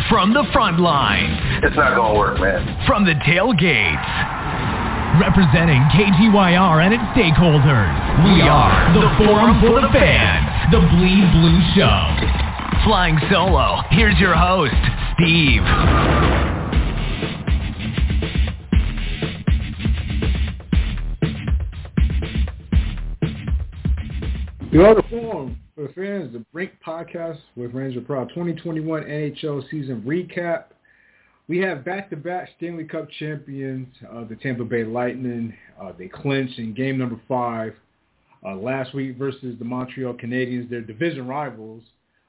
From the front lines. It's not going to work, man. From the tailgates. Representing KGYR and its stakeholders. We are the Forum for the Fans. The Bleed Blue Show. Flying solo, here's your host, Steve. You are the Forum for the Fans, the Brink Podcast with Ranger Proud 2021 NHL season recap. We have back-to-back Stanley Cup champions, the Tampa Bay Lightning. They clinched in game number 5 last week versus the Montreal Canadiens, their division rivals.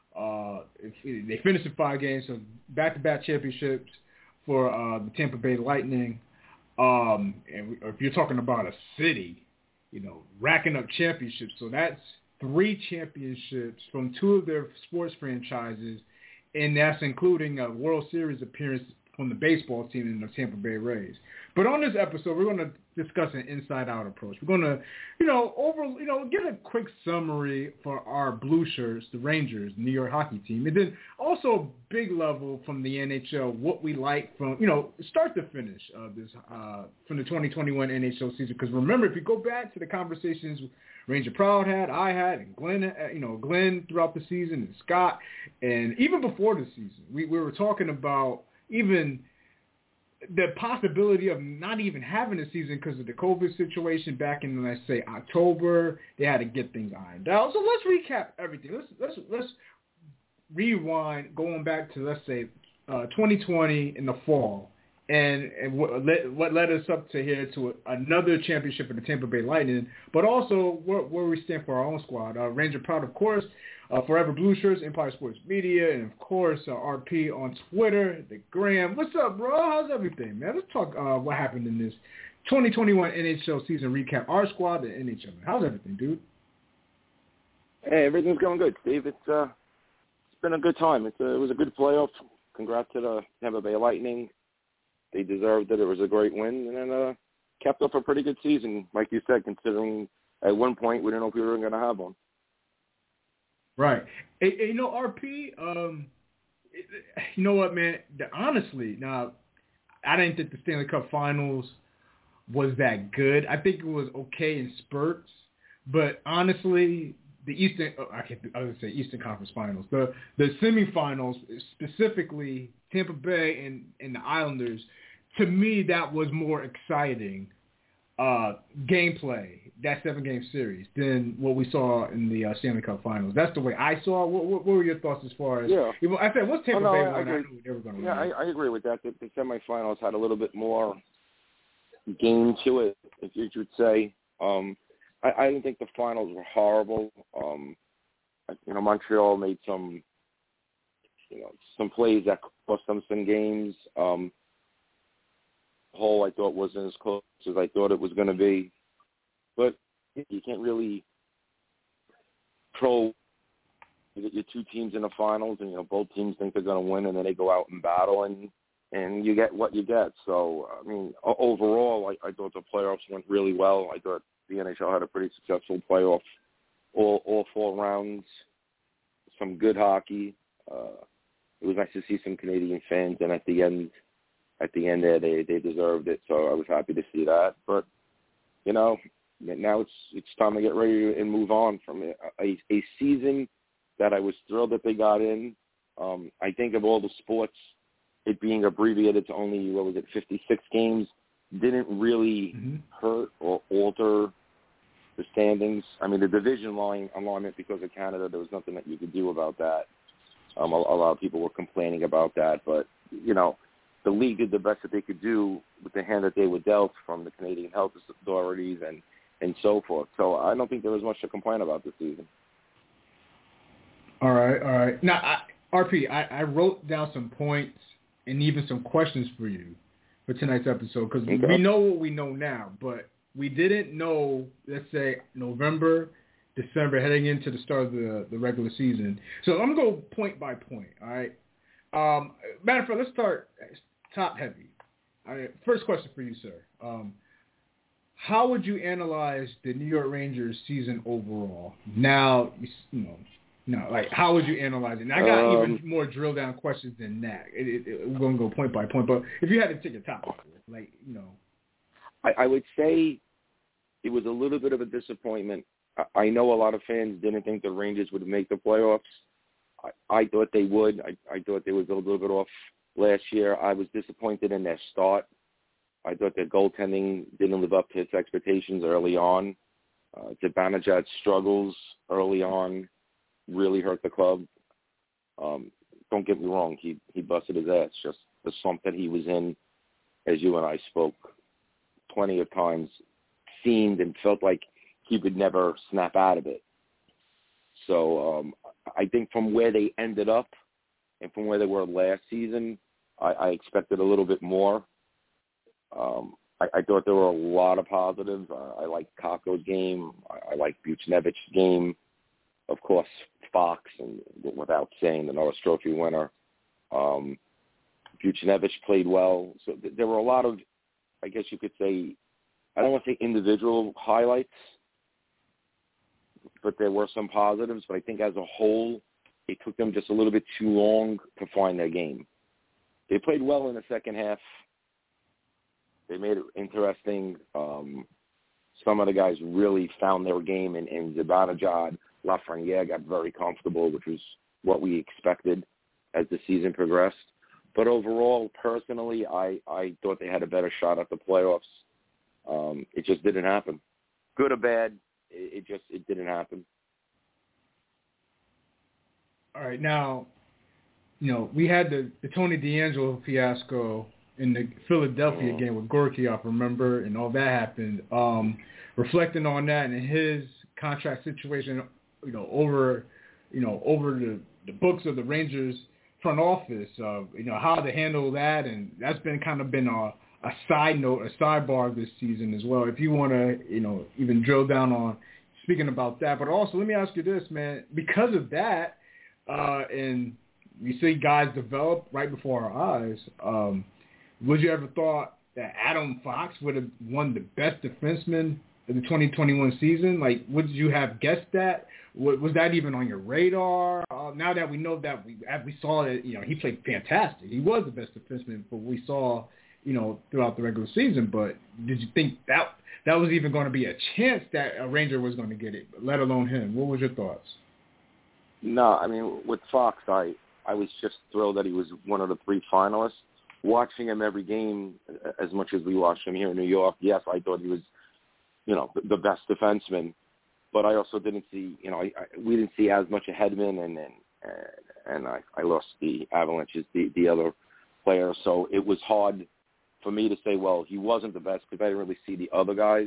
They finished in 5 games, so back-to-back championships for the Tampa Bay Lightning. And if you're talking about a city, racking up championships, so that's 3 championships from 2 of their sports franchises, and that's including a World Series appearance from the baseball team in the Tampa Bay Rays. But on this episode, we're going to discuss an inside-out approach. We're going to, get a quick summary for our blue shirts, the Rangers, the New York hockey team, and then also big level from the NHL, what we like from, start to finish from the 2021 NHL season. Because remember, if you go back to the conversations Ranger Proud had, I had, and Glenn throughout the season, and Scott, and even before the season, we were talking about even the possibility of not even having a season because of the COVID situation back in, let's say, October. They had to get things ironed out. So let's recap everything. Let's rewind, going back to, let's say, 2020 in the fall, and what led us up to here to another championship for the Tampa Bay Lightning, but also where we stand for our own squad. Ranger Proud, of course, Forever Blue Shirts, Empire Sports Media, and, of course, RP on Twitter, the Gram. What's up, bro? How's everything, man? Let's talk what happened in this 2021 NHL season recap. Our squad, the NHL, man. How's everything, dude? Hey, everything's going good, Steve. It's been a good time. It was a good playoff. Congrats to the Tampa Bay Lightning. They deserved it. It was a great win, and then kept up a pretty good season, like you said, considering at one point we didn't know if we were going to have one. Right. Hey, RP, you know what, man? Honestly, now, I didn't think the Stanley Cup Finals was that good. I think it was okay in spurts, but honestly, the Eastern Conference Finals, the semifinals, specifically Tampa Bay and the Islanders, to me, that was more exciting gameplay, that 7-game series, than what we saw in the Stanley Cup Finals. That's the way I saw it. What were your thoughts as far as... Yeah. I said, what's Tampa Bay? I knew they were going to win. Yeah, I agree with that. The semifinals had a little bit more game to it, if you should say. I didn't think the finals were horrible. Montreal made some plays that cost them some games. Hull, I thought, wasn't as close as I thought it was going to be. But you can't really you get your 2 teams in the finals, and, both teams think they're going to win, and then they go out and battle, and you get what you get. So, I mean, overall, I thought the playoffs went really well. I thought the NHL had a pretty successful playoff, all 4 rounds, some good hockey. It was nice to see some Canadian fans, and at the end there, they deserved it. So I was happy to see that. But now it's time to get ready and move on from a season that I was thrilled that they got in. I think of all the sports, it being abbreviated to only 56 games, didn't really hurt or alter the standings. I mean, the division alignment, because of Canada, there was nothing that you could do about that. A lot of people were complaining about that, but the league did the best that they could do with the hand that they were dealt from the Canadian health authorities and so forth. So I don't think there was much to complain about this season. All right. Now, RP, I wrote down some points and even some questions for you for tonight's episode, because we know what we know now, but we didn't know, let's say, November, December, heading into the start of the regular season. So I'm going to go point by point, all right? Matter of fact, let's start top heavy. All right, first question for you, sir. How would you analyze the New York Rangers season overall? Now, No, like how would you analyze it? And I got even more drill down questions than that. We're going to go point by point, but if you had to take a top, like, you know. I would say it was a little bit of a disappointment. I know a lot of fans didn't think the Rangers would make the playoffs. I thought they would. I thought they would go a little bit off last year. I was disappointed in their start. I thought their goaltending didn't live up to its expectations early on. Zibanejad's struggles early on really hurt the club. Don't get me wrong. He busted his ass. Just the slump that he was in, as you and I spoke plenty of times, seemed and felt like he would never snap out of it. So I think from where they ended up and from where they were last season, I expected a little bit more. I thought there were a lot of positives. I liked Kakko's game. I liked Buchnevic's game. Of course, Fox, and without saying, the Norris Trophy winner. Buchnevich played well. So there were a lot of, I guess you could say, I don't want to say individual highlights, but there were some positives. But I think as a whole, it took them just a little bit too long to find their game. They played well in the second half. They made it interesting. Some of the guys really found their game, and Zibanejad, Lafreniere got very comfortable, which was what we expected as the season progressed. But overall, personally, I thought they had a better shot at the playoffs. It just didn't happen. Good or bad, it didn't happen. All right, now, you know, we had the Tony DeAngelo fiasco in the Philadelphia game with Gorkioff, remember, and all that happened. Reflecting on that and his contract situation, over the books of the Rangers front office, how to handle that, and that's been a side note, a sidebar this season as well. If you want to, even drill down on speaking about that, but also let me ask you this, man, because of that, and we see guys develop right before our eyes. Would you ever thought that Adam Fox would have won the best defenseman of the 2021 season? Like, would you have guessed that? Was that even on your radar? Now that we know that we saw that, he played fantastic. He was the best defenseman, but we saw, throughout the regular season. But did you think that was even going to be a chance that a Ranger was going to get it, let alone him? What was your thoughts? No, I mean, with Fox, I was just thrilled that he was one of the 3 finalists. Watching him every game, as much as we watched him here in New York, yes, I thought he was, the best defenseman. But I also didn't see, we didn't see as much of Hedman, and I lost the Avalanche's the other player. So it was hard for me to say, well, he wasn't the best because I didn't really see the other guys.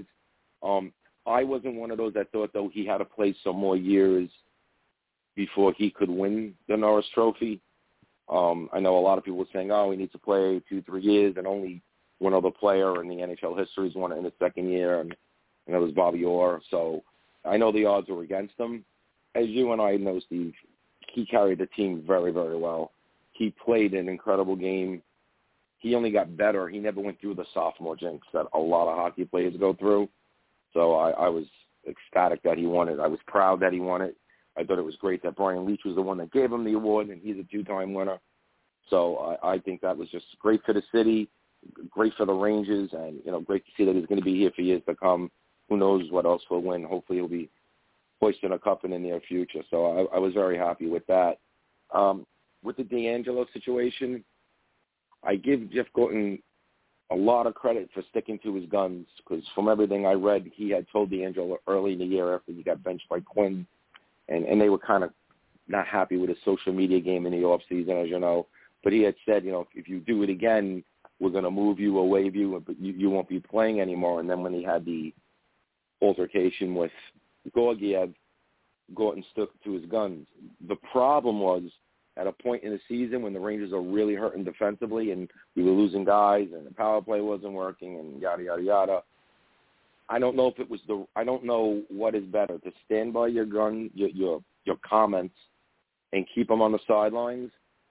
I wasn't one of those that thought, though, he had to play some more years before he could win the Norris Trophy. I know a lot of people were saying, he needs to play 2-3 years, and only one other player in the NHL history has won it in his second year, and it was Bobby Orr. So I know the odds were against him. As you and I know, Steve, he carried the team very, very well. He played an incredible game. He only got better. He never went through the sophomore jinx that a lot of hockey players go through. So I was ecstatic that he won it. I was proud that he won it. I thought it was great that Brian Leetch was the one that gave him the award, and he's a 2-time winner. So I think that was just great for the city, great for the Rangers, and, great to see that he's going to be here for years to come. Who knows what else he'll win. Hopefully he'll be hoisting a cup in the near future. So I was very happy with that. With the DeAngelo situation, I give Jeff Gorton a lot of credit for sticking to his guns, because from everything I read, he had told DeAngelo early in the year after he got benched by Quinn, and they were kind of not happy with his social media game in the offseason, as you know. But he had said, if you do it again, we're going to move you or waive you, but you won't be playing anymore. And then when he had the altercation with Gorgiev, Gorton stuck to his guns. The problem was, at a point in the season when the Rangers are really hurting defensively and we were losing guys and the power play wasn't working and yada, yada, yada, I don't know what is better, to stand by your gun, your comments, and keep them on the sidelines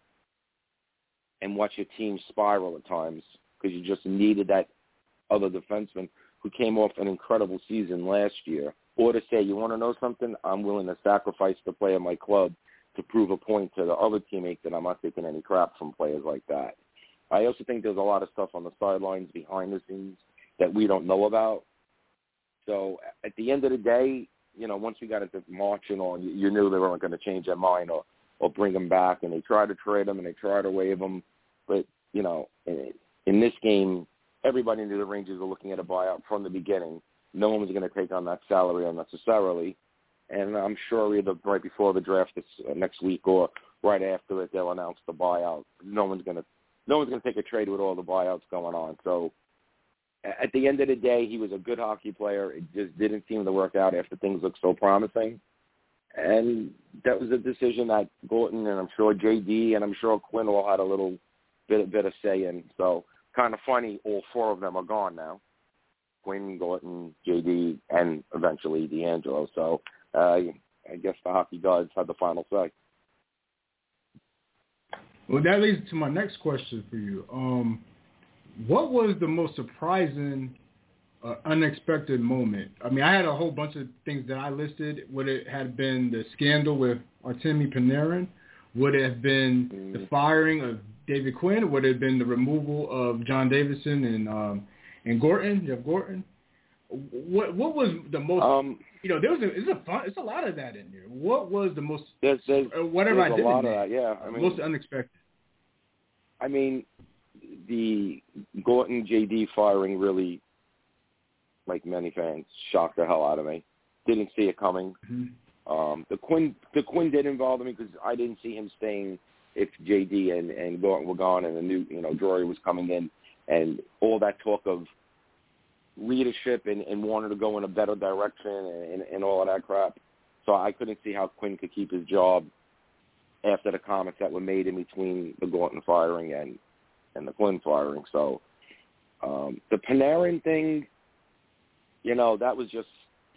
and watch your team spiral at times, because you just needed that other defenseman who came off an incredible season last year or to say, you want to know something? I'm willing to sacrifice the play of my club to prove a point to the other teammate that I'm not taking any crap from players like that. I also think there's a lot of stuff on the sidelines behind the scenes that we don't know about. So at the end of the day, once we got into March and all, you knew they weren't going to change their mind or bring him back, and they tried to trade him and they tried to waive him. But, in this game, everybody knew the Rangers were looking at a buyout from the beginning. No one was going to take on that salary unnecessarily. And I'm sure either right before the draft next week or right after it, they'll announce the buyout. No one's going to take a trade with all the buyouts going on. So at the end of the day, he was a good hockey player. It just didn't seem to work out after things looked so promising. And that was a decision that Gorton and I'm sure JD and I'm sure Quinn all had a little bit of say in. So kind of funny, all four of them are gone now. Quinn, Gorton, JD, and eventually D'Angelo. So I guess the hockey gods had the final say. Well, that leads to my next question for you. What was the most surprising, unexpected moment? I mean, I had a whole bunch of things that I listed. Would it have been the scandal with Artemi Panarin? Would it have been the firing of David Quinn? Would it have been the removal of John Davidson and Gorton, Jeff Gorton? What was the most? It's a lot of that in there. What was the most? Whatever I did. A lot of that, yeah. I mean, most unexpected. I mean, the Gorton JD firing really, like many fans, shocked the hell out of me. Didn't see it coming. Mm-hmm. The Quinn didn't bother me because I didn't see him staying if JD and Gorton were gone and the new Drury was coming in, and all that talk of leadership and wanted to go in a better direction and all of that crap. So I couldn't see how Quinn could keep his job after the comments that were made in between the Gorton firing and the Quinn firing. So the Panarin thing, that was just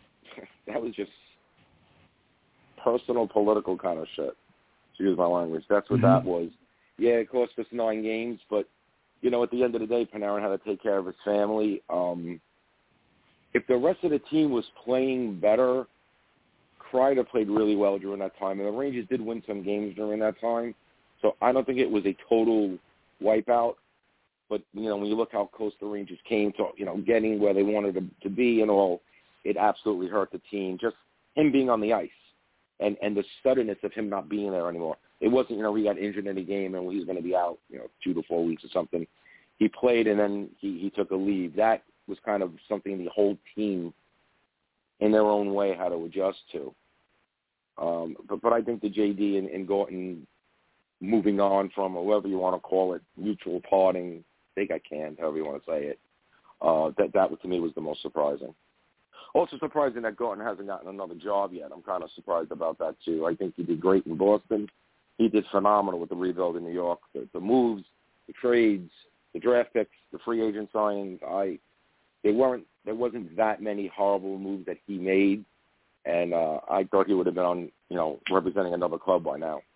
personal political kind of shit. Excuse my language. That's what that was. Yeah, it cost us 9 games, but at the end of the day, Panarin had to take care of his family. If the rest of the team was playing better, Kreider played really well during that time, and the Rangers did win some games during that time. So I don't think it was a total wipeout. But, when you look how close the Rangers came to, getting where they wanted to be and all, it absolutely hurt the team. Just him being on the ice and the suddenness of him not being there anymore. It wasn't, he got injured in a game and he was going to be out, 2 to 4 weeks or something. He played and then he took a leave. That was kind of something the whole team in their own way had to adjust to. But I think the JD and Gorton moving on from, or whatever you want to call it, mutual parting, think I can, however you want to say it, that to me was the most surprising. Also surprising that Gorton hasn't gotten another job yet. I'm kind of surprised about that too. I think he did great in Boston. He did phenomenal with the rebuild in New York. The moves, the trades, the draft picks, the free agent signings, there wasn't that many horrible moves that he made, and I thought he would have been on, representing another club by now.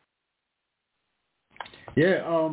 Yeah,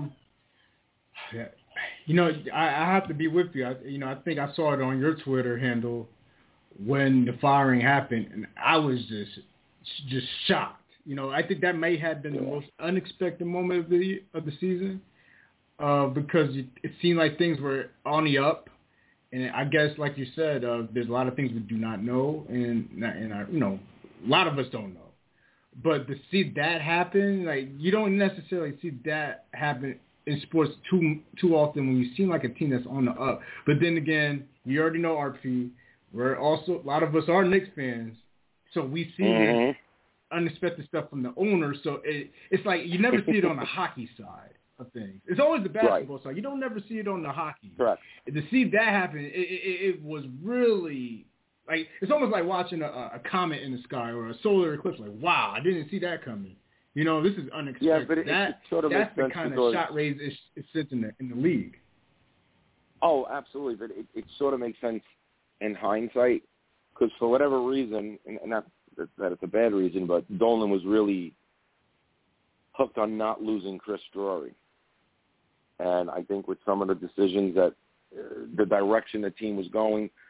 I have to be with you. I think I saw it on your Twitter handle when the firing happened, and I was just shocked. I think that may have been the most unexpected moment of the season, because it seemed like things were on the up, and I guess, like you said, there's a lot of things we do not know, and a lot of us don't know. But to see that happen, like, you don't necessarily see that happen in sports too often when you seem like a team that's on the up. But then again, you already know RP. We're also, a lot of us are Knicks fans, so we see this unexpected stuff from the owner. So it's like you never see it on the hockey side of things. It's always the basketball side. You don't never see it on the hockey. Correct. To see that happen, it was really, like, it's almost like watching a comet in the sky or a solar eclipse. Like, wow, I didn't see that coming. This is unexpected. Yeah, but it sort of that's makes the kind sense of shot raise it sits in the league. Oh, absolutely. But it sort of makes sense in hindsight, because for whatever reason, and not that it's a bad reason, but Dolan was really hooked on not losing Chris Drury. And I think with some of the decisions that the direction the team was going,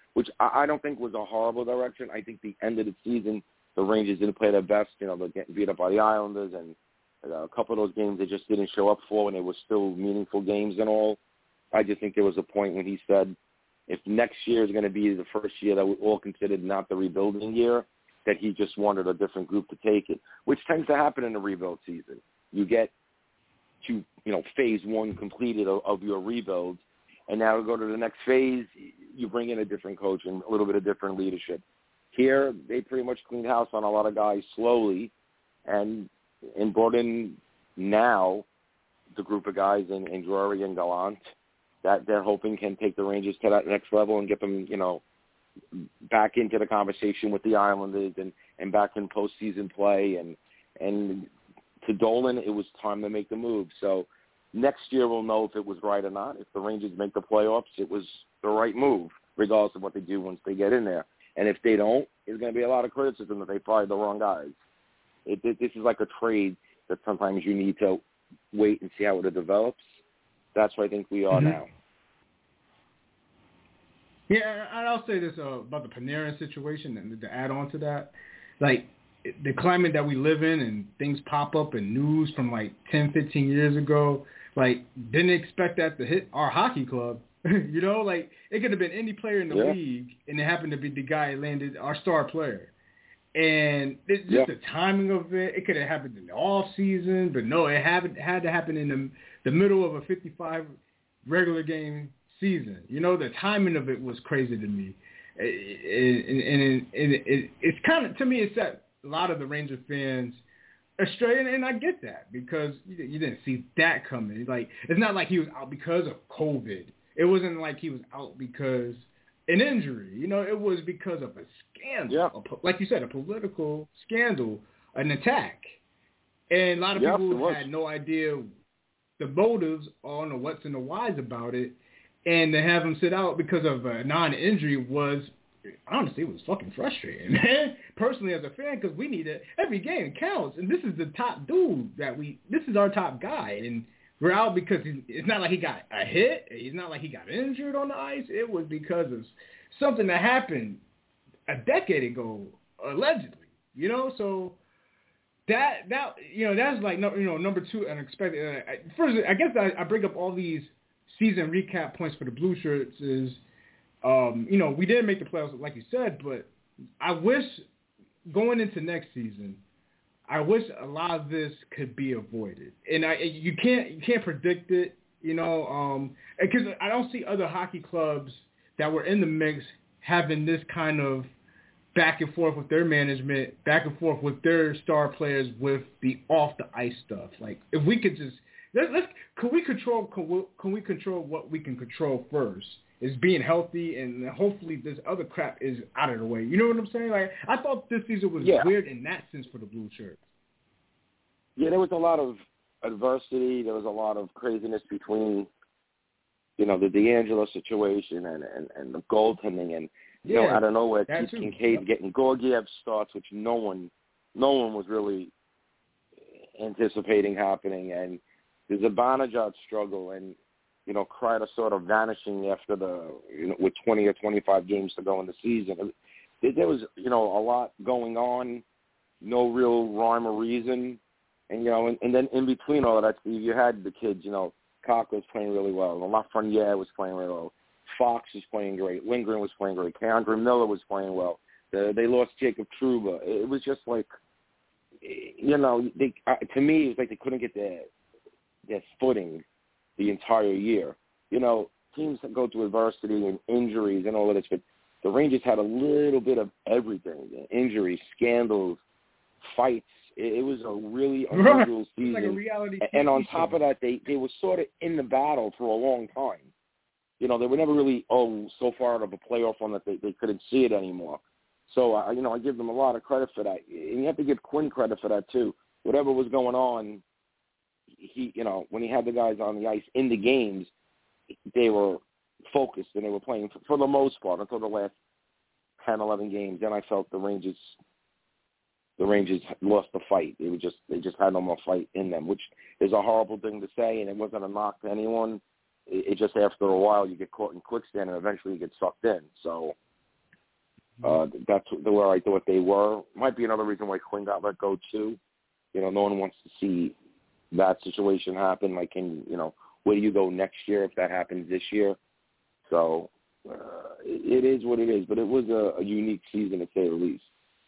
which I don't think was a horrible direction. I think the end of the season, the Rangers didn't play their best. They're getting beat up by the Islanders, and a couple of those games they just didn't show up for, and they were still meaningful games and all. I just think there was a point when he said, if next year is going to be the first year that we all considered not the rebuilding year, that he just wanted a different group to take it, which tends to happen in the rebuild season. You get to, phase one completed of your rebuild, and now to go to the next phase, you bring in a different coach and a little bit of different leadership. Here, they pretty much cleaned house on a lot of guys slowly and brought in now the group of guys in Drury and Gallant that they're hoping can take the Rangers to that next level and get them, back into the conversation with the Islanders and back in postseason play. And to Dolan, it was time to make the move. So next year we'll know if it was right or not. If the Rangers make the playoffs, it was the right move, regardless of what they do once they get in there. And if they don't, there's going to be a lot of criticism that they fired the wrong guys. This is like a trade that sometimes you need to wait and see how it develops. That's where I think we are now. Yeah, and I'll say this about the Panarin situation, and to add on to that, like the climate that we live in and things pop up in news from like 10, 15 years ago, like didn't expect that to hit our hockey club. Like it could have been any player in the league, and it happened to be the guy that landed our star player. And it's just the timing of it. It could have happened in the off season, but no, it had to happen in the middle of a 55 regular game season. The timing of it was crazy to me. And it's kind of, to me, it set a lot of the Ranger fans astray, and I get that because you didn't see that coming. Like, it's not like he was out because of COVID. It wasn't like he was out because an injury. It was because of a scandal. Like you said, a political scandal, an attack. And a lot of people had no idea the motives or the what's and the whys about it. And to have him sit out because of a non-injury was, honestly, it was fucking frustrating, man. Personally, as a fan, because we need it. Every game counts. And this is the top dude this is our top guy. And we're out because it's not like he got a hit. It's not like he got injured on the ice. It was because of something that happened a decade ago, allegedly. So that's like number two unexpected. First, I guess I bring up all these season recap points for the Blue Shirts is, we didn't make the playoffs like you said, but I wish going into next season, I wish a lot of this could be avoided. And you can't predict it, because I don't see other hockey clubs that were in the mix having this kind of back and forth with their management, back and forth with their star players with the off the ice stuff. Like if we could just can we control what we can control first? Is being healthy, and hopefully this other crap is out of the way. You know what I'm saying? Like I thought this season was weird in that sense for the Blue Shirts. Yeah, there was a lot of adversity. There was a lot of craziness between, the DeAngelo situation and the goaltending, and out of nowhere, Keith Kincaid getting Gorgiev starts, which no one was really anticipating happening, and the Zibanejad struggle, and Kreider sort of vanishing after with 20 or 25 games to go in the season. There was, a lot going on, no real rhyme or reason. And, and then in between all of that, Steve, you had the kids, Cock was playing really well. Lafreniere was playing really well. Fox was playing great. Lindgren was playing great. Keandre Miller was playing well. They lost Jacob Trouba. It was just like, to me, it was like they couldn't get their footing the entire year. Teams that go through adversity and injuries and all of this, but the Rangers had a little bit of everything: injuries, scandals, fights. It was a really unusual season. Like a reality TV and on top of that, they were sort of in the battle for a long time. They were never really so far out of a playoff run that they couldn't see it anymore. So I give them a lot of credit for that, and you have to give Quinn credit for that too. Whatever was going on, he, when he had the guys on the ice in the games, they were focused and they were playing for the most part until the last 10, 11 games. Then I felt the Rangers lost the fight. They just had no more fight in them, which is a horrible thing to say, and it wasn't a knock to anyone. It just after a while you get caught in quicksand and eventually you get sucked in. So That's where I thought they were. Might be another reason why Quinn got let go too. You know, no one wants to see that situation happen. Like, where do you go next year if that happens this year? So it is what it is. But it was a unique season, to say the least.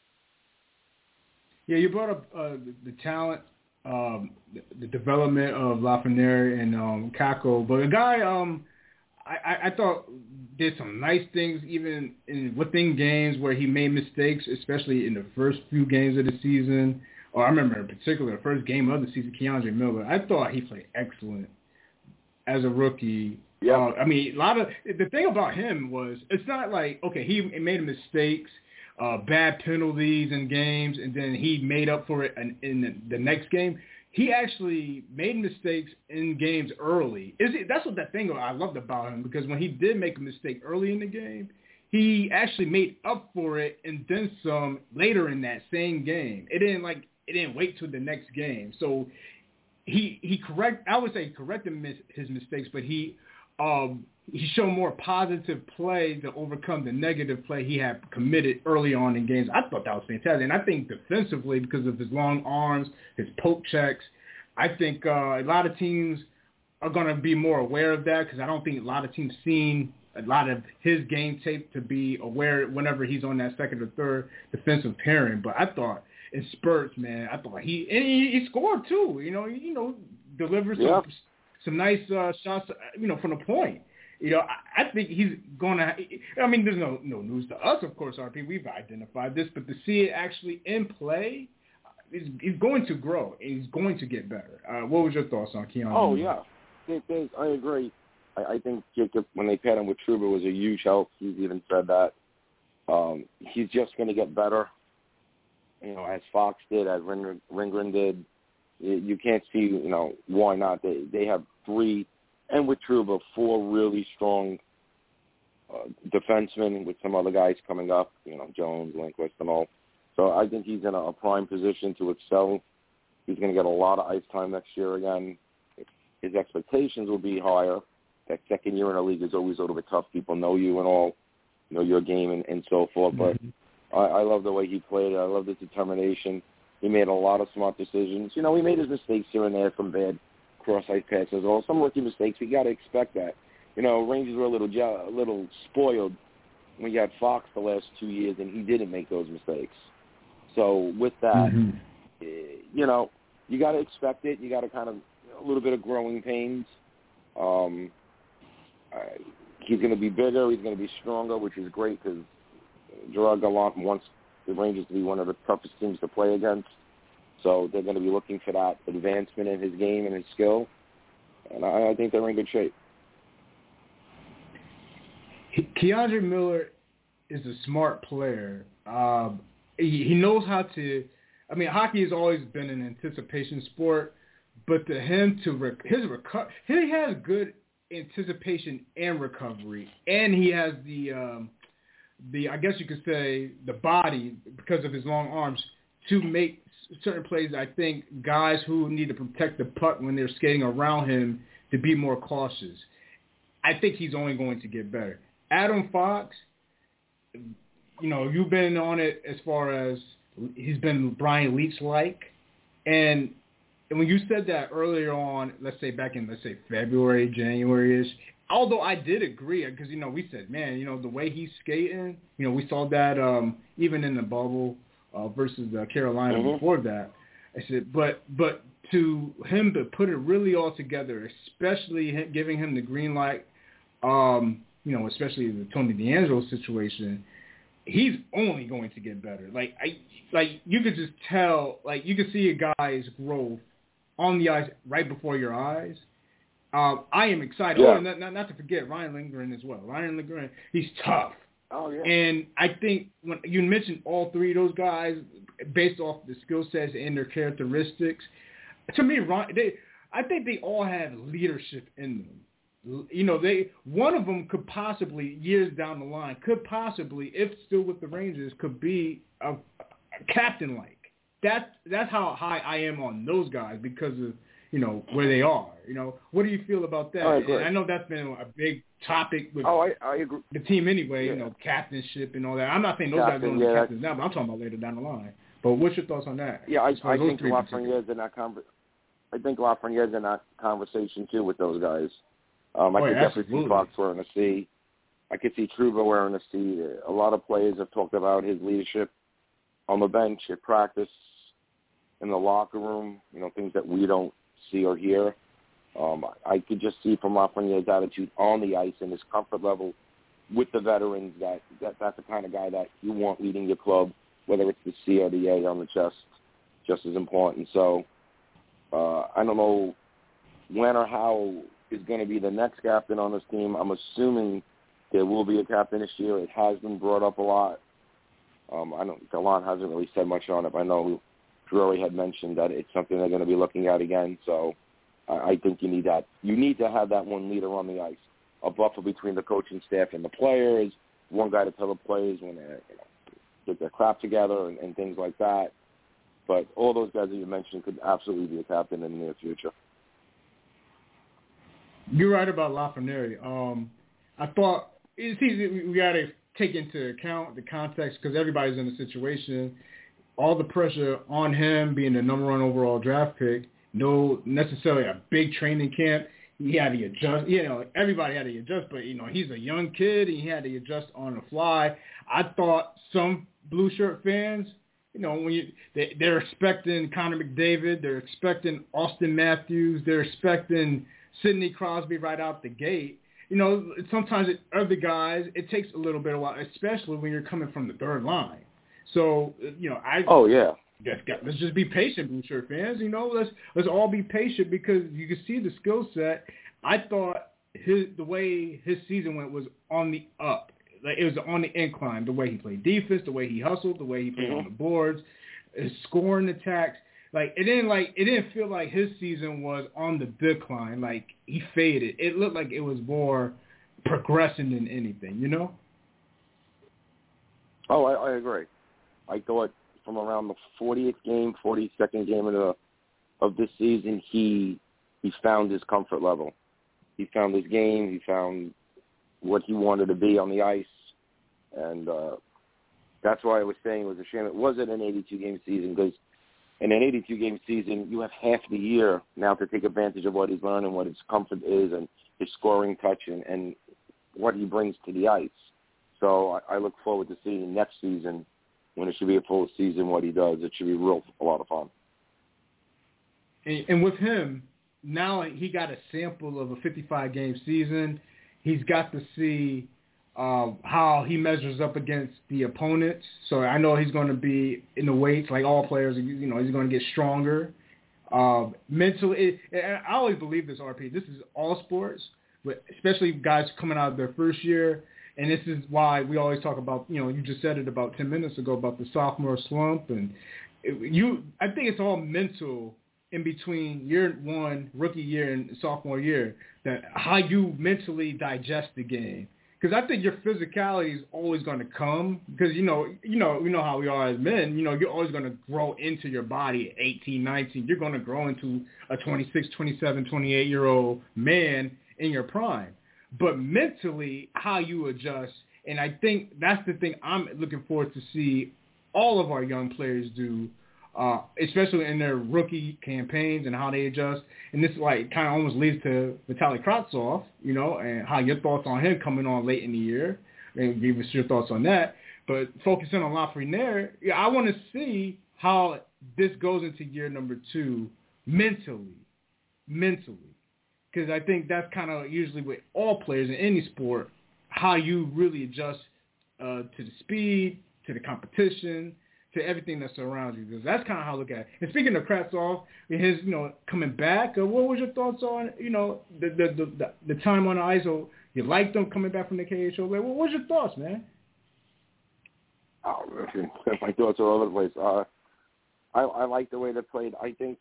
Yeah, you brought up the talent, the development of Lafreniere and Kako, but a guy I thought did some nice things even within games where he made mistakes, especially in the first few games of the season. Or I remember in particular the first game of the season, Keandre Miller. I thought he played excellent as a rookie. Yeah. I mean, the thing about him was it's not like, okay, he made mistakes, bad penalties in games, and then he made up for it in the next game. He actually made mistakes in games early. That's what that thing I loved about him, because when he did make a mistake early in the game, he actually made up for it and then some later in that same game. It didn't wait till the next game. So he corrected his mistakes, but he showed more positive play to overcome the negative play he had committed early on in games. I thought that was fantastic. And I think defensively, because of his long arms, his poke checks, I think a lot of teams are going to be more aware of that, because I don't think a lot of teams seen a lot of his game tape to be aware whenever he's on that second or third defensive pairing. But I thought in spurts, man, I thought he scored too. Delivered some nice shots, from the point. I think he's going to – I mean, there's no news to us, of course, RP. We've identified this. But to see it actually in play, he's going to grow. And he's going to get better. What was your thoughts on Keandre? Oh, yeah. I agree. I think Jacob, when they paired him with Trouba, was a huge help. He's even said that. He's just going to get better, as Fox did, as Ringren did. You can't see, why not. They have three – and with Trouba, 4 really strong defensemen with some other guys coming up, Jones, Lindquist, and all. So I think he's in a prime position to excel. He's going to get a lot of ice time next year again. His expectations will be higher. That second year in the league is always a little bit tough. People know you and all, know your game and so forth. But I love the way he played. I love his determination. He made a lot of smart decisions. He made his mistakes here and there, some bad cross-ice passes, or some rookie mistakes. We got to expect that. Rangers were a little spoiled when you had Fox the last 2 years, and he didn't make those mistakes. So with that, you got to expect it. You got to kind of a little bit of growing pains. He's going to be bigger. He's going to be stronger, which is great, because Gerard Gallant wants the Rangers to be one of the toughest teams to play against. So they're going to be looking for that advancement in his game and his skill. And I think they're in good shape. Keandre Miller is a smart player. He knows how to – I mean, hockey has always been an anticipation sport, but to him he has good anticipation and recovery, and he has the I guess you could say the body, because of his long arms, to make certain plays. I think guys who need to protect the puck when they're skating around him to be more cautious. I think he's only going to get better. Adam Fox, you've been on it as far as he's been Brian Leetch-like. And when you said that earlier on, let's say back in, February, January-ish, although I did agree, because, we said, man, the way he's skating, we saw that even in the bubble versus Carolina before that. I said, but to him to put it really all together, especially giving him the green light, especially the Tony DeAngelo situation, he's only going to get better. You could just tell, you could see a guy's growth on the ice right before your eyes. I am excited. Yeah. Oh, not to forget Ryan Lindgren as well. Ryan Lindgren, he's tough. Oh, yeah. And I think when you mentioned all three of those guys, based off the skill sets and their characteristics, to me, I think they all have leadership in them. One of them could possibly, years down the line, if still with the Rangers, could be a captain-like. That's how high I am on those guys, because of where they are. What do you feel about that? And I know that's been a big topic with I agree. The team anyway, captainship and all that. I'm not saying those guys are going to be captains now, but I'm talking about later down the line. But what's your thoughts on that? Yeah, I think Lafreniere's in that Lafreniere's in that conversation too with those guys. I could definitely see Fox wearing a C. I could see Trouba wearing a C. A lot of players have talked about his leadership on the bench, at practice, in the locker room, things that we don't see or hear. I could just see from Lafreniere's attitude on the ice and his comfort level with the veterans that's the kind of guy that you want leading your club, whether it's the C or the A on the chest, just as important. So I don't know when or how is going to be the next captain on this team. I'm assuming there will be a captain this year. It has been brought up a lot. Gallant hasn't really said much on it, but I know Drury had mentioned that it's something they're going to be looking at again. So I think you need that. You need to have that one leader on the ice, a buffer between the coaching staff and the players, one guy to tell the players when they get their crap together and things like that. But all those guys that you mentioned could absolutely be a captain in the near future. You're right about Lafreniere. I thought we got to take into account the context because everybody's in a situation. All the pressure on him being the number one overall draft pick, no necessarily a big training camp. He had to adjust. Everybody had to adjust, but, he's a young kid. And he had to adjust on the fly. I thought some blue shirt fans, when they're expecting Connor McDavid, they're expecting Austin Matthews, they're expecting Sidney Crosby right out the gate. Sometimes other guys, it takes a little bit of while, especially when you're coming from the third line. So, let's just be patient, blue shirt fans. Let's all be patient because you can see the skill set. I thought the way his season went was on the up. Like it was on the incline. The way he played defense, the way he hustled, the way he played on the boards, his scoring attacks. It didn't feel like his season was on the decline. Like he faded. It looked like it was more progressing than anything. Oh, I agree. I thought from around the 42nd game of this season, he found his comfort level. He found his game. He found what he wanted to be on the ice. And that's why I was saying it was a shame it wasn't an 82-game season because in an 82-game season, you have half the year now to take advantage of what he's learned and what his comfort is and his scoring touch and what he brings to the ice. So I look forward to seeing next season when it should be a full season what he does. It should be a lot of fun. And with him, now he got a sample of a 55-game season. He's got to see how he measures up against the opponents. So I know he's going to be in the weights like all players. He's going to get stronger. Mentally, I always believe this, RP. This is all sports, but especially guys coming out of their first year. And this is why we always talk about, you just said it about 10 minutes ago about the sophomore slump. And I think it's all mental in between year one, rookie year, and sophomore year, that how you mentally digest the game. Because I think your physicality is always going to come because, you know how we are as men. You're always going to grow into your body at 18, 19. You're going to grow into a 26, 27, 28-year-old man in your prime. But mentally, how you adjust, and I think that's the thing I'm looking forward to see all of our young players do, especially in their rookie campaigns and how they adjust. And this kind of almost leads to Vitaly Kravtsov, and how your thoughts on him coming on late in the year, and give us your thoughts on that. But focusing on Lafreniere, I want to see how this goes into year number 2 mentally. Because I think that's kind of usually with all players in any sport, how you really adjust to the speed, to the competition, to everything that surrounds you. Because that's kind of how I look at it. And speaking of Kravtsov, his coming back, what was your thoughts on the time on the ice? Or you liked him coming back from the KHL? What was your thoughts, man? Oh, my thoughts are all over the place. I like the way they played.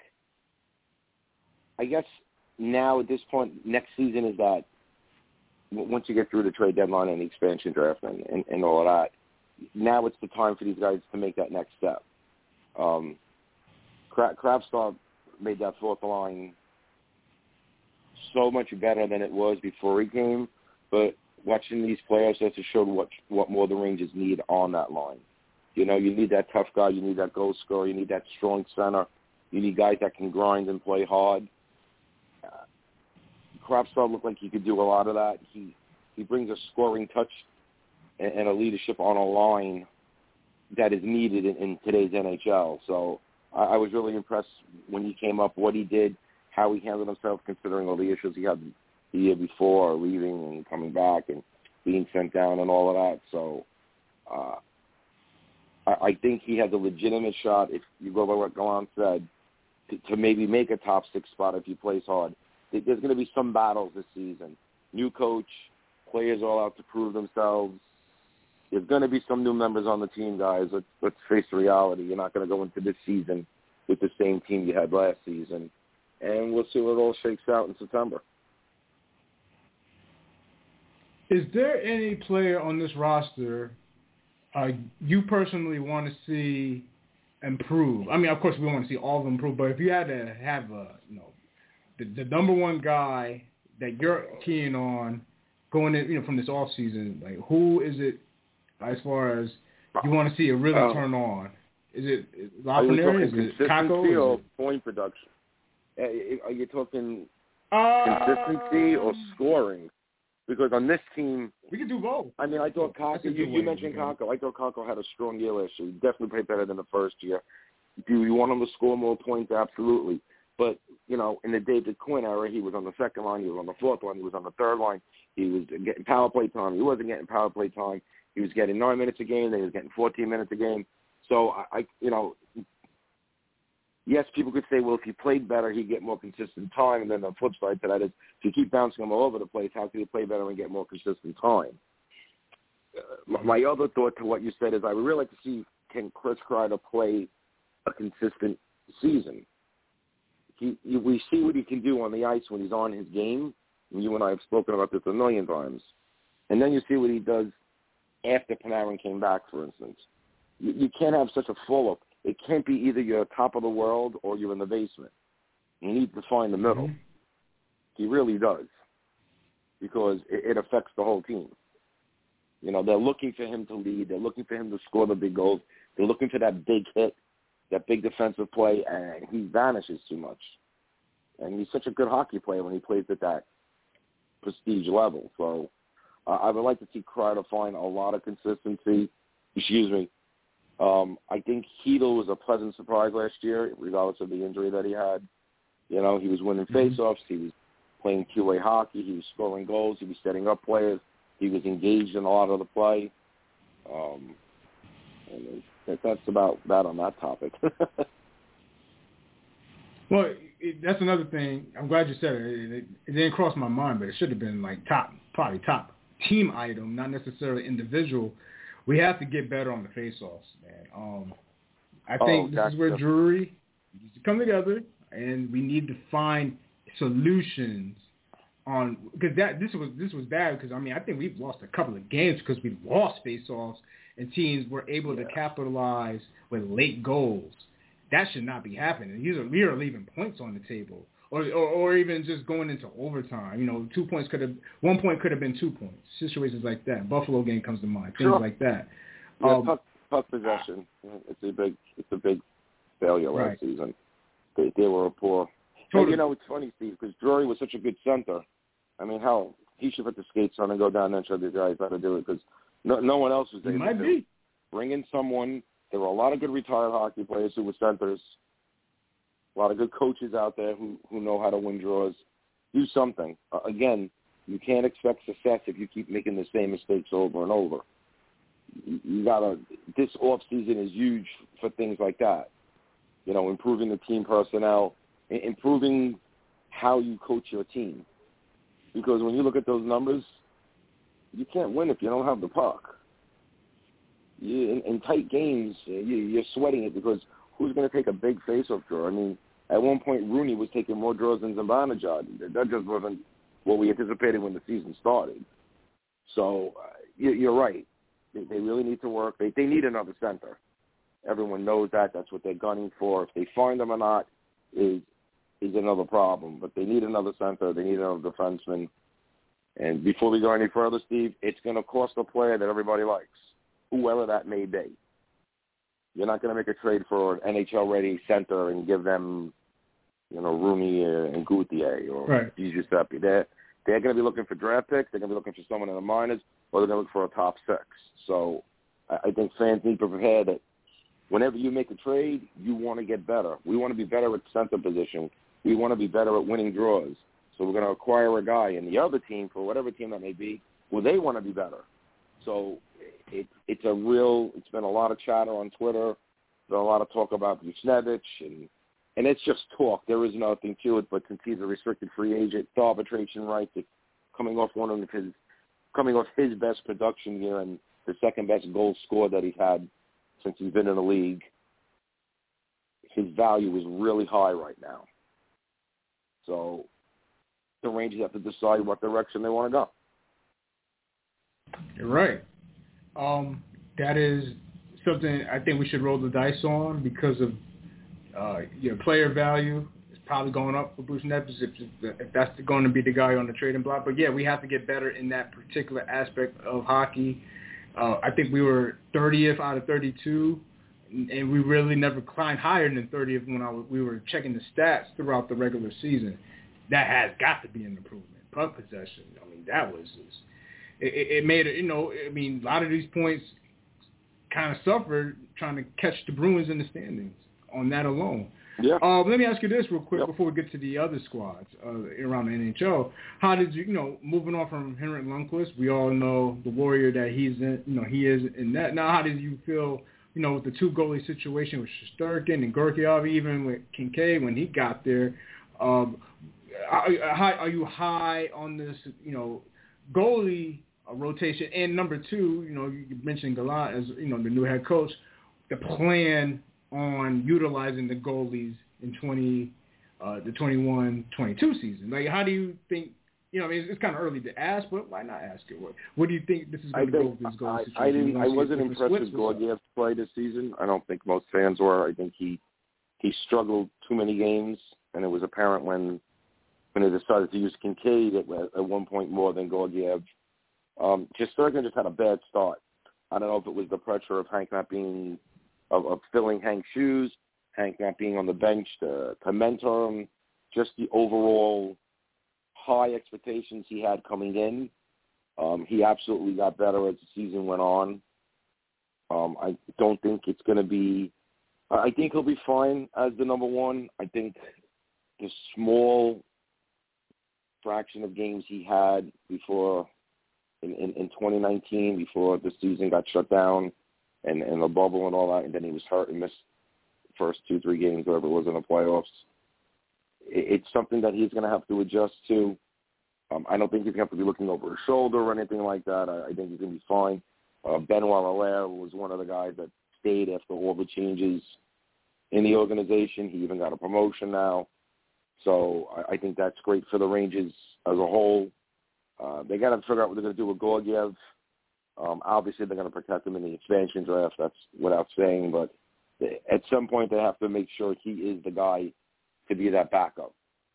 I guess now at this point, next season is that once you get through the trade deadline and the expansion draft and all of that, now it's the time for these guys to make that next step. Kravtsov made that fourth line so much better than it was before he came. But watching these playoffs has showed what more the Rangers need on that line. You know, you need that tough guy. You need that goal scorer. You need that strong center. You need guys that can grind and play hard. Kravtsov looked like he could do a lot of that. He brings a scoring touch and a leadership on a line that is needed in today's NHL. So I was really impressed when he came up, what he did, how he handled himself, considering all the issues he had the year before, leaving and coming back and being sent down and all of that. So I think he has a legitimate shot, if you go by what Gallant said, to maybe make a top 6 spot if he plays hard. There's going to be some battles this season. New coach, players all out to prove themselves. There's going to be some new members on the team, guys. Let's face the reality. You're not going to go into this season with the same team you had last season. And we'll see what it all shakes out in September. Is there any player on this roster you personally want to see improve? I mean, of course, we want to see all of them improve, but if you had to have the number one guy that you're keen on going in, from this off season, like who is it as far as you want to see it really turn on? Is it Lafreniere? Is it consistency or point production? Are you talking consistency or scoring? Because on this team, we can do both. I mean, I thought Kakko. You mentioned Kakko. I thought Kakko had a strong year last year. He definitely played better than the first year. Do you want him to score more points? Absolutely. But, in the David Quinn era, he was on the second line. He was on the fourth line. He was on the third line. He was getting power play time. He wasn't getting power play time. He was getting 9 minutes a game. Then he was getting 14 minutes a game. So, yes, people could say, well, if he played better, he'd get more consistent time. And then the flip side to that is, if you keep bouncing him all over the place, how can he play better and get more consistent time? My other thought to what you said is I would really like to see, can Chris Kreider play a consistent season? We see what he can do on the ice when he's on his game. And you and I have spoken about this a million times. And then you see what he does after Panarin came back, for instance. You can't have such a full-up. It can't be either you're top of the world or you're in the basement. You need to find the middle. Mm-hmm. He really does, because it affects the whole team. They're looking for him to lead. They're looking for him to score the big goals. They're looking for that big hit, that big defensive play, and he vanishes too much. And he's such a good hockey player when he plays at that prestige level. So I would like to see Kreider find a lot of consistency. I think Hedl was a pleasant surprise last year, regardless of the injury that he had. He was winning faceoffs. He was playing two-way hockey. He was scoring goals. He was setting up players. He was engaged in a lot of the play. And that's about that on that topic. Well, that's another thing. I'm glad you said it. It didn't cross my mind, but it should have been like probably top team item, not necessarily individual. We have to get better on the face-offs, man. I think this is where Drury needs to come together, and we need to find solutions on, because this was bad, because I think we've lost a couple of games because we lost face-offs and teams were able to capitalize with late goals. That should not be happening. We are leaving points on the table, or even just going into overtime. 1 point could have been 2 points. Situations like that. Buffalo game comes to mind. Things like that. Yeah, tough possession. It's a big failure last season. They were a poor. Totally. And, it's funny, Steve, because Drury was such a good center. Hell, he should put the skates on and go down there and show the guys how to do it, because no one else was able to bring in someone. There were a lot of good retired hockey players who were centers. A lot of good coaches out there who know how to win draws. Do something. Again, you can't expect success if you keep making the same mistakes over and over. You gotta. This off season is huge for things like that. Improving the team personnel, improving how you coach your team. Because when you look at those numbers, you can't win if you don't have the puck. In tight games, you're sweating it, because who's going to take a big face-off draw? At one point, Rooney was taking more draws than Zibanejad. That just wasn't what we anticipated when the season started. So you're right. They really need to work. They need another center. Everyone knows that. That's what they're gunning for. If they find them or not is is another problem. But they need another center. They need another defenseman. And before we go any further, Steve, it's going to cost a player that everybody likes, whoever that may be. You're not going to make a trade for an NHL-ready center and give them, Rooney and Gauthier or Giuseppe. They're going to be looking for draft picks. They're going to be looking for someone in the minors, or they're going to look for a top 6. So I think fans need to prepare that whenever you make a trade, you want to get better. We want to be better at center position. We want to be better at winning draws. So we're going to acquire a guy, and the other team, for whatever team that may be, they want to be better. So it's been a lot of chatter on Twitter, been a lot of talk about Buchnevich, and it's just talk. There is nothing to it, but since he's a restricted free agent, the arbitration rights, coming off his best production year and the second best goal score that he's had since he's been in the league, his value is really high right now. So the Rangers have to decide what direction they want to go. You're right. That is something I think we should roll the dice on because of player value is probably going up for Buchnevich if that's going to be the guy on the trading block. But, yeah, we have to get better in that particular aspect of hockey. I think we were 30th out of 32, and we really never climbed higher than 30th when we were checking the stats throughout the regular season. That has got to be an improvement. Puck possession, that was just – it made it, a lot of these points kind of suffered trying to catch the Bruins in the standings on that alone. Yeah. Let me ask you this real quick before we get to the other squads around the NHL. How did you, moving on from Henrik Lundqvist, we all know the warrior that he is in that. Now, how did you feel, with the two goalie situation with Shesterkin and Georgiev, even with Kincaid when he got there? Are you high on this, goalie rotation? And number two, you mentioned Gallant as, the new head coach, the plan on utilizing the goalies in the 21-22 season. Like, how do you think, it's kind of early to ask, but why not ask it? What do you think this is going to go with this goalie situation? I wasn't impressed with Georgiev's play this season. I don't think most fans were. I think he struggled too many games, and it was apparent when they decided to use Kincaid at one point more than Georgiev. Shesterkin just had a bad start. I don't know if it was the pressure of Hank not being of filling Hank's shoes, Hank not being on the bench to mentor him, just the overall high expectations he had coming in. He absolutely got better as the season went on. I don't think it's going to be – I think he'll be fine as the number one. I think the small fraction of games he had before in 2019, before the season got shut down, and the bubble and all that, and then he was hurt and missed the first 2-3 games, whatever it was in the playoffs. It's something that he's going to have to adjust to. I don't think he's going to have to be looking over his shoulder or anything like that. I think he's going to be fine. Benoit Allaire was one of the guys that stayed after all the changes in the organization. He even got a promotion now. So I think that's great for the Rangers as a whole. They got to figure out what they're going to do with Georgiev. Obviously, they're going to protect him in the expansion draft. That's without saying. But at some point, they have to make sure he is the guy to be that backup.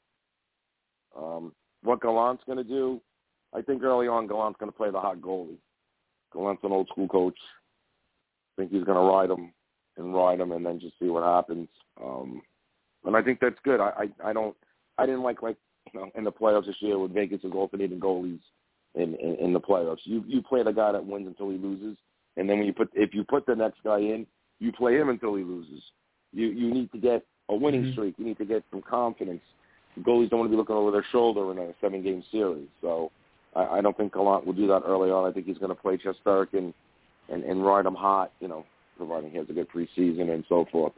What Gallant's going to do, I think early on, Gallant's going to play the hot goalie. Gallant's an old school coach. I think he's going to ride him and then just see what happens. And I think that's good. I didn't like in the playoffs this year with Vegas is alternating goalies in the playoffs. You play the guy that wins until he loses, and then if you put the next guy in, you play him until he loses. You need to get a winning streak. You need to get some confidence. The goalies don't want to be looking over their shoulder in a 7-game series. So I don't think Gallant will do that early on. I think he's going to play Shesterkin and ride him hot, providing he has a good preseason and so forth.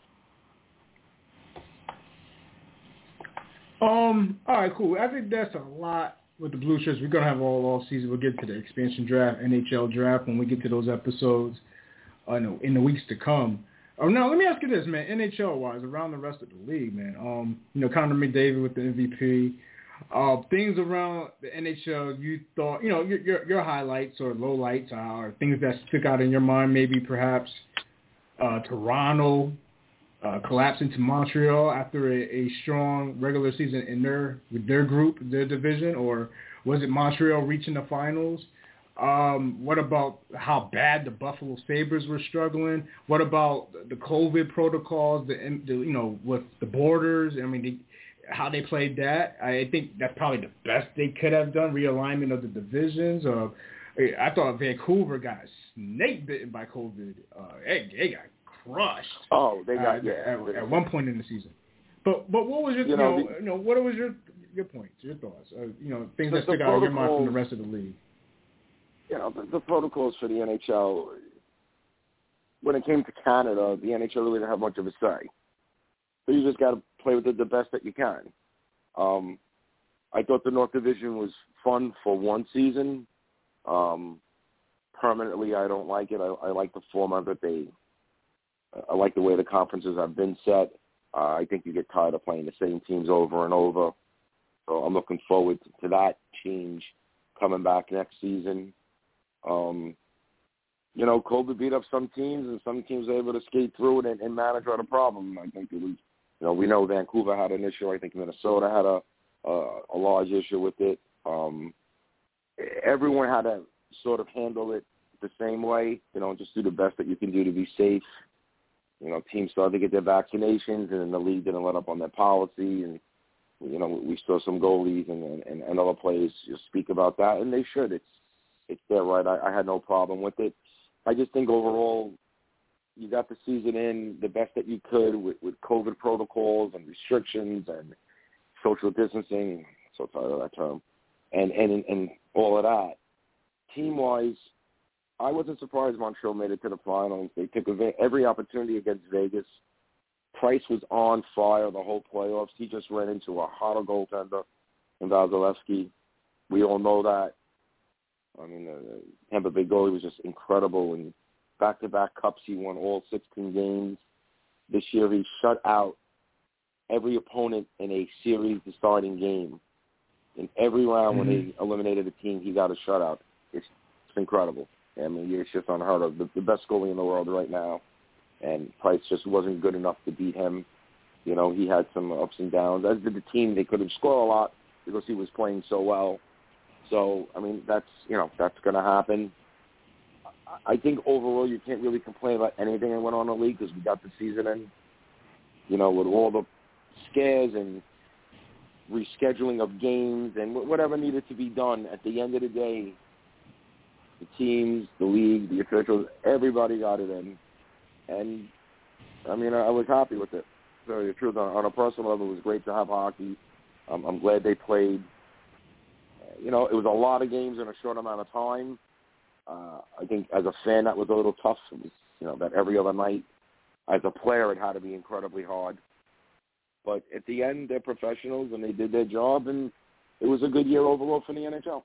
All right, cool. I think that's a lot with the Blue Shirts. We're going to have all season. We'll get to the expansion draft, NHL draft when we get to those episodes in the weeks to come. Now, let me ask you this, man. NHL-wise, around the rest of the league, man. Connor McDavid with the MVP. Things around the NHL you thought, your highlights or lowlights or things that stick out in your mind, maybe perhaps Toronto collapsing to Montreal after a strong regular season with their group, their division, or was it Montreal reaching the finals? What about how bad the Buffalo Sabres were struggling? What about the COVID protocols, with the borders? I mean, how they played that? I think that's probably the best they could have done, realignment of the divisions. I thought Vancouver got snake bitten by COVID. They got crushed. Oh, they got at one point in the season. But what was your what was your points, your thoughts? Things that stick out in your mind from the rest of the league. The protocols for the NHL, when it came to Canada, the NHL really didn't have much of a say. So you just got to play with it the best that you can. I thought the North Division was fun for one season. Permanently, I don't like it. I like the format that I like the way the conferences have been set. I think you get tired of playing the same teams over and over. So I'm looking forward to that change coming back next season. COVID beat up some teams, and some teams were able to skate through it and manage around a problem. I think it was, we know Vancouver had an issue. I think Minnesota had a large issue with it. Everyone had to sort of handle it the same way, just do the best that you can do to be safe. Teams started to get their vaccinations, and then the league didn't let up on their policy, and we saw some goalies and other players just speak about that, and they should. It's their right. I had no problem with it. I just think overall, you got the season in the best that you could with COVID protocols and restrictions and social distancing. So tired of that term, and all of that. Team-wise, I wasn't surprised Montreal made it to the finals. They took every opportunity against Vegas. Price was on fire the whole playoffs. He just ran into a hotter goaltender in Vasilevsky. We all know that. I mean, the Tampa Bay goalie was just incredible. And back-to-back cups, he won all 16 games. This year, he shut out every opponent in a series-deciding game. In every round when they eliminated a team, he got a shutout. It's incredible. I mean, it's just unheard of. The best goalie in the world right now. And Price just wasn't good enough to beat him. He had some ups and downs. As did the team. They couldn't score a lot because he was playing so well. So, I mean, that's going to happen. I think overall you can't really complain about anything that went on in the league because we got the season in, with all the scares and rescheduling of games and whatever needed to be done. At the end of the day, the teams, the league, the officials, everybody got it in. And, I mean, I was happy with it. To tell you the truth, on a personal level, it was great to have hockey. I'm glad they played. It was a lot of games in a short amount of time. I think as a fan, that was a little tough. It was, that every other night. As a player, it had to be incredibly hard. But at the end, they're professionals, and they did their job, and it was a good year overall for the NHL.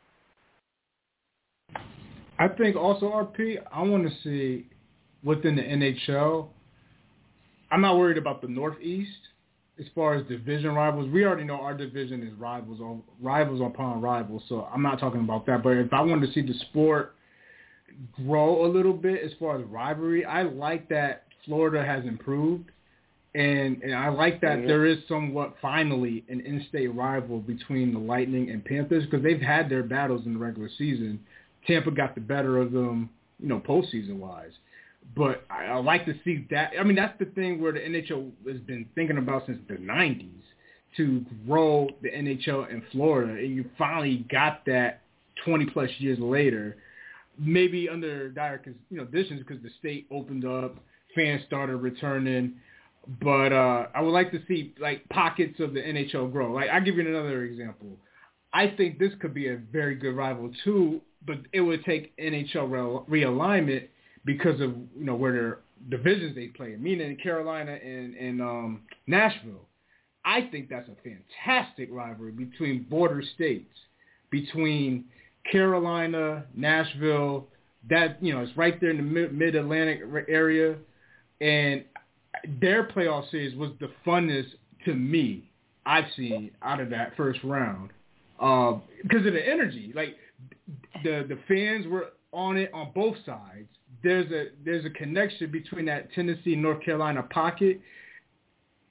I think also, RP, I want to see within the NHL, I'm not worried about the Northeast as far as division rivals. We already know our division is rivals upon rivals, so I'm not talking about that. But if I wanted to see the sport grow a little bit as far as rivalry, I like that Florida has improved, and I like that there is somewhat finally an in-state rival between the Lightning and Panthers because they've had their battles in the regular season. Tampa got the better of them, postseason-wise. But I like to see that. I mean, that's the thing where the NHL has been thinking about since the 90s, to grow the NHL in Florida. And you finally got that 20-plus years later, maybe under dire conditions because the state opened up, fans started returning. But I would like to see, pockets of the NHL grow. I'll give you another example. I think this could be a very good rival, too, but it would take NHL realignment because of, where their divisions they play, meaning Carolina and Nashville. I think that's a fantastic rivalry between border states, between Carolina, Nashville, that, it's right there in the mid-Atlantic area, and their playoff series was the funnest to me I've seen out of that first round because of the energy. The fans were on it on both sides. There's a connection between that Tennessee North Carolina pocket,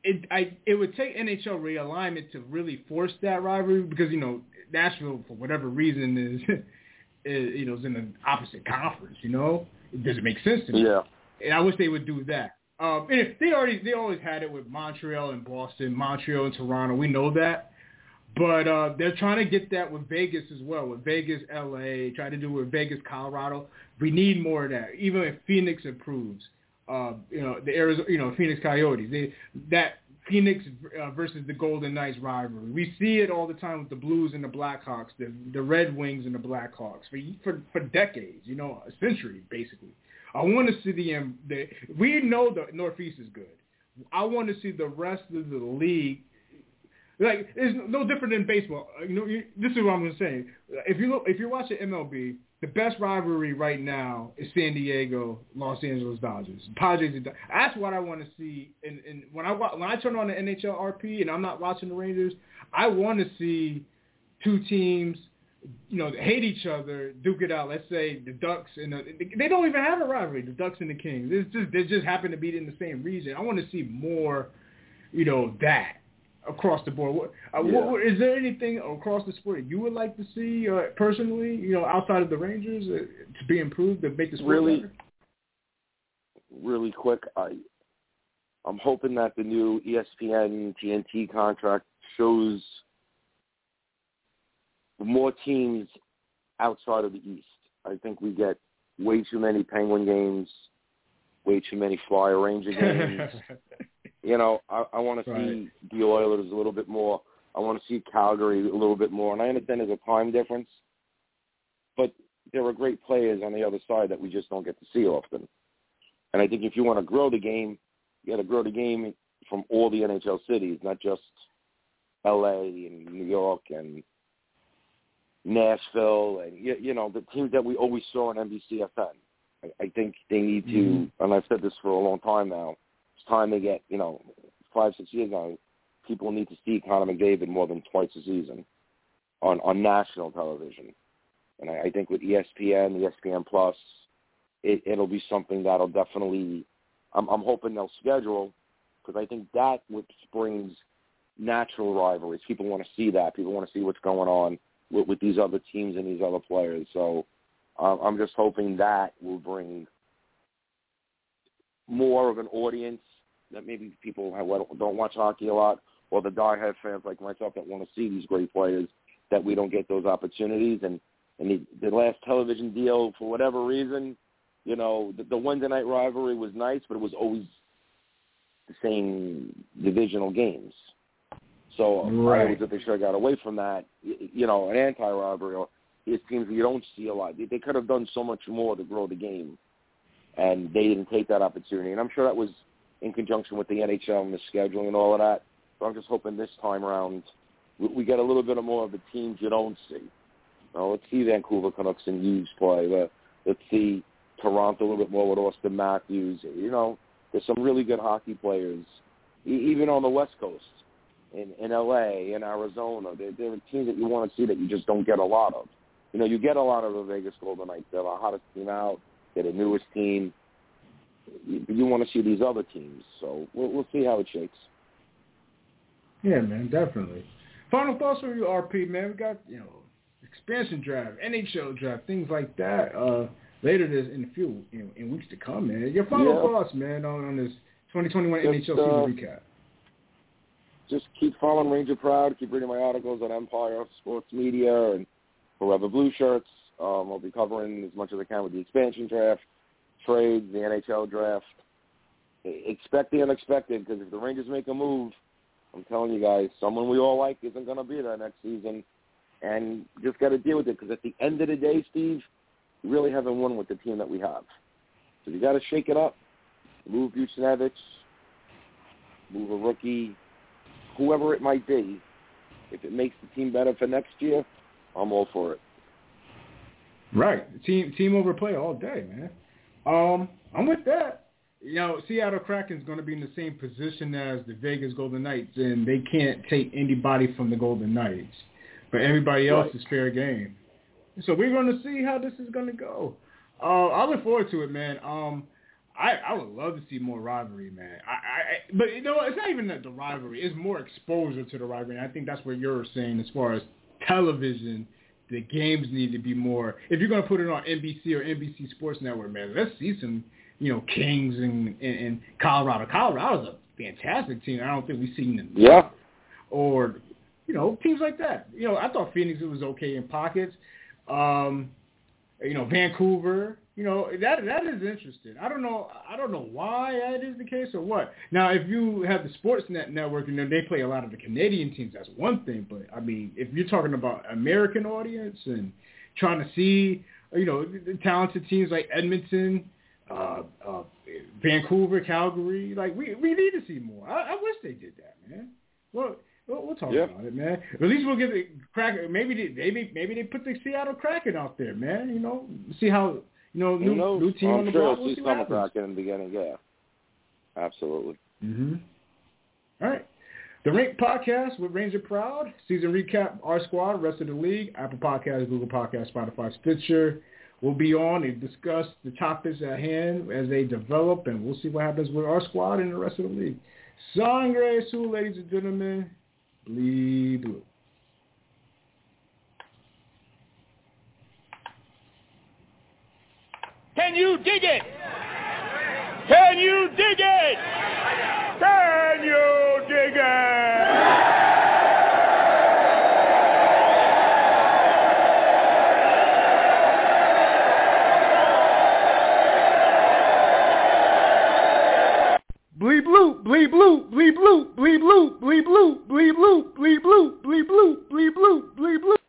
it would take NHL realignment to really force that rivalry because Nashville for whatever reason is in the opposite conference. It doesn't make sense to me. Yeah. And I wish they would do that. And they always had it with Montreal and Boston, Montreal and Toronto. We know that. But they're trying to get that with Vegas as well, with Vegas, LA, try to do it with Vegas, Colorado. We need more of that. Even if Phoenix improves, the Arizona, Phoenix Coyotes, that Phoenix versus the Golden Knights rivalry. We see it all the time with the Blues and the Blackhawks, the Red Wings and the Blackhawks for decades, a century basically. I want to see we know the Northeast is good. I want to see the rest of the league. Like, it's no different than baseball. This is what I'm going to say. If you're watching MLB, the best rivalry right now is San Diego, Los Angeles Dodgers. Padres. That's what I want to see. And when I turn on the NHL RP and I'm not watching the Rangers, I want to see two teams, hate each other, duke it out. Let's say the Ducks and they don't even have a rivalry. The Ducks and the Kings. They just happen to be in the same region. I want to see more, that. Across the board. Is there anything across the sport you would like to see personally, outside of the Rangers to be improved to make the sport better? Really quick, I'm hoping that the new ESPN TNT contract shows more teams outside of the East. I think we get way too many Penguin games, way too many Flyer Ranger games. I want to see the Oilers a little bit more. I want to see Calgary a little bit more. And I understand there's a time difference, but there are great players on the other side that we just don't get to see often. And I think if you want to grow the game, you got to grow the game from all the NHL cities, not just L.A. and New York and Nashville and, the teams that we always saw on NBCFN. I think they need to, and I've said this for a long time now, it's time to get, 5-6 years now, people need to see Connor McDavid more than twice a season on national television. And I think with ESPN, ESPN Plus, it'll be something that'll definitely, I'm hoping they'll schedule, because I think that which brings natural rivalries. People want to see that. People want to see what's going on with these other teams and these other players. So I'm just hoping that will bring more of an audience that maybe people don't watch hockey a lot, or the diehard fans like myself that want to see these great players, that we don't get those opportunities. And the last television deal, for whatever reason, the Wednesday night rivalry was nice, but it was always the same divisional games. So I always think they should have got away from that, an anti-rivalry, or it seems you don't see a lot. They could have done so much more to grow the game, and they didn't take that opportunity. And I'm sure that was in conjunction with the NHL and the scheduling and all of that. So I'm just hoping this time around we get a little bit more of the teams you don't see. Let's see Vancouver Canucks and Hughes play. Let's see Toronto a little bit more with Austin Matthews. There's some really good hockey players, even on the West Coast, in L.A., in Arizona. There are teams that you want to see that you just don't get a lot of. You get a lot of the Vegas Golden Knights. They're the hottest team out. They're the newest team. You want to see these other teams. So we'll see how it shakes. Yeah, man, definitely. Final thoughts from you, RP, man. We got, expansion draft, NHL draft, things like that later in a few in weeks to come, man. Your final thoughts, man, on this 2021 NHL season recap. Just keep following Ranger Proud. Keep reading my articles on Empire Sports Media and Forever Blue Shirts. I'll be covering as much as I can with the expansion draft, trades, the NHL draft. Expect the unexpected, because if the Rangers make a move, I'm telling you guys, someone we all like isn't going to be there next season. And just got to deal with it, because at the end of the day, Steve, we really haven't won with the team that we have. So you got to shake it up. Move Buchnevich, move a rookie, whoever it might be. If it makes the team better for next year, I'm all for it. Right. Team over play all day, man. I'm with that. Seattle Kraken's going to be in the same position as the Vegas Golden Knights, and they can't take anybody from the Golden Knights. But everybody else is fair game. So we're going to see how this is going to go. I look forward to it, man. I would love to see more rivalry, man. But you know, it's not even the rivalry. It's more exposure to the rivalry. And I think that's what you're saying as far as television. The games need to be more. If you're going to put it on NBC or NBC Sports Network, man, let's see some, Kings and Colorado. Colorado's a fantastic team. I don't think we've seen them. Yeah. Or, teams like that. I thought Phoenix was okay in pockets. Vancouver. That is interesting. I don't know why that is the case or what. Now, if you have the Sportsnet network and they play a lot of the Canadian teams, that's one thing. But I mean, if you're talking about American audience and trying to see, the talented teams like Edmonton, Vancouver, Calgary, like we need to see more. I wish they did that, man. Well, we'll talk about it, man. At least we'll give the Kraken. Maybe they put the Seattle Kraken out there, man. See how. New team on the block. I'm sure see some Kraken in the beginning, yeah. Absolutely. Mm-hmm. All right. The Rink Podcast with Ranger Proud. Season recap, our squad, rest of the league, Apple Podcasts, Google Podcasts, Spotify, Stitcher. We'll be on and discuss the topics at hand as they develop, and we'll see what happens with our squad and the rest of the league. Sangre Azul, ladies and gentlemen. Bleed blue. Can you dig it? Can you dig it? Can you dig it? Bleed blue, bleed blue, bleed blue, bleed blue, bleed blue, bleed blue, bleed blue, bleed blue, bleed blue, bleed blue.